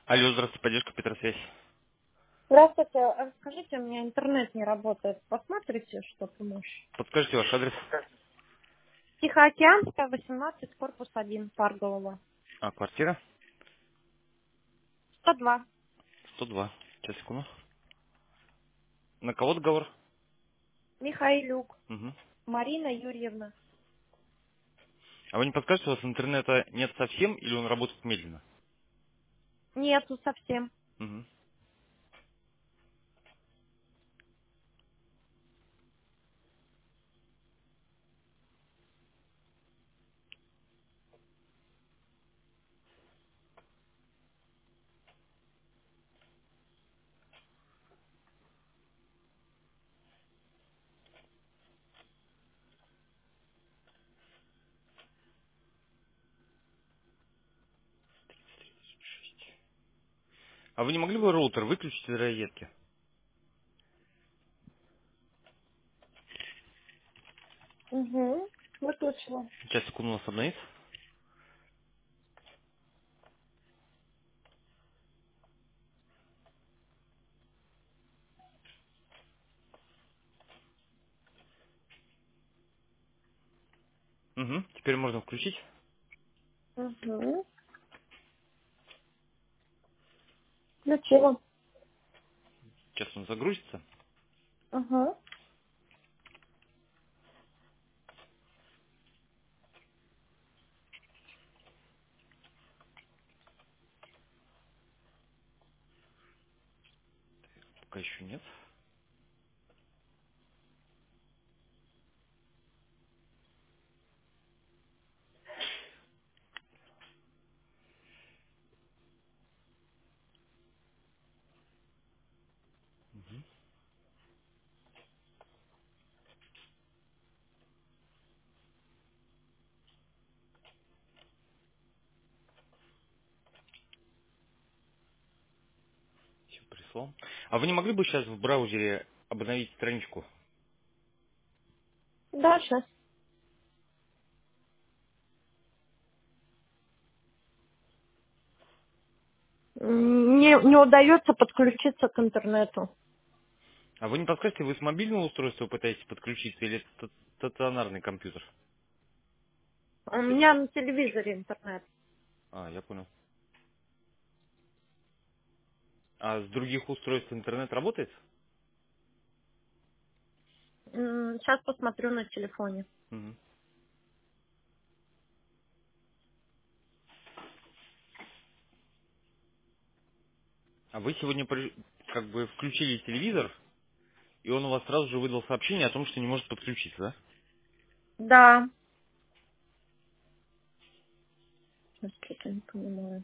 Алло, здравствуйте, поддержка Петросвязь. Здравствуйте. Скажите, у меня интернет не работает. Посмотрите, что помочь. Подскажите ваш адрес. Тихоокеанская, 18, корпус 1, Парголова. Квартира 102. 102. Сейчас, секунду. На кого договор? Михаилюк. Угу. Марина Юрьевна. А вы не подскажете, у вас интернета нет совсем или он работает медленно? Нету совсем. Угу. А вы не могли бы роутер выключить из розетки? Угу. Выключила. Сейчас, секунду, у нас обновится. Угу. Теперь можно включить. Угу. Включила. Сейчас он загрузится. Угу. Пока еще нет. Все прислал. А вы не могли бы сейчас в браузере обновить страничку? Да, сейчас. Не удается подключиться к интернету. А вы не подскажете, вы с мобильного устройства пытаетесь подключиться или это стационарный компьютер? У меня на телевизоре интернет. Я понял. А с других устройств интернет работает? Сейчас посмотрю на телефоне. Мгм. А вы сегодня как бы включили телевизор, и он у вас сразу же выдал сообщение о том, что не может подключиться, да? Да. Сейчас что-то не понимаю.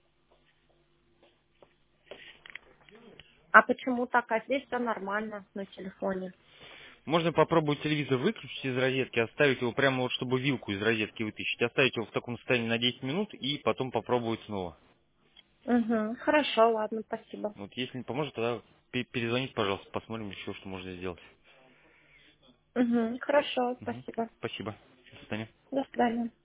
А почему так? А здесь все нормально на телефоне. Можно попробовать телевизор выключить из розетки, оставить его прямо вот, чтобы вилку из розетки вытащить, оставить его в таком состоянии на 10 минут и потом попробовать снова. Угу. Хорошо, ладно, спасибо. Вот если не поможет, тогда перезвоните, пожалуйста, посмотрим еще, что можно сделать. Угу. Хорошо, Мгм. спасибо. Спасибо. До свидания. До свидания.